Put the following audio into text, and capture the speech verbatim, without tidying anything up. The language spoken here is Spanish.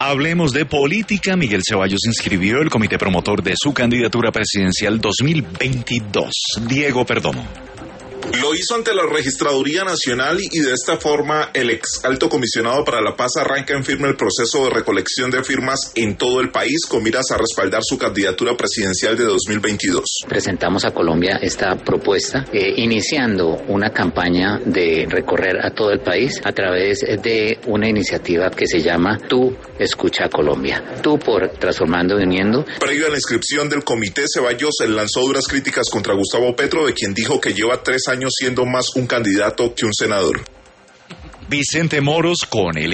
Hablemos de política. Miguel Ceballos inscribió el comité promotor de su candidatura presidencial dos mil veintidós. Diego Perdomo. Lo hizo ante la Registraduría Nacional y de esta forma el ex alto comisionado para la paz arranca en firme el proceso de recolección de firmas en todo el país con miras a respaldar su candidatura presidencial de dos mil veintidós. Presentamos a Colombia esta propuesta, eh, iniciando una campaña de recorrer a todo el país a través de una iniciativa que se llama Tú Escucha Colombia. Tú por Transformando y Uniendo. Previo a la inscripción del comité, Ceballos lanzó duras críticas contra Gustavo Petro, de quien dijo que lleva tres años siendo más un candidato que un senador. Vicente Moros con el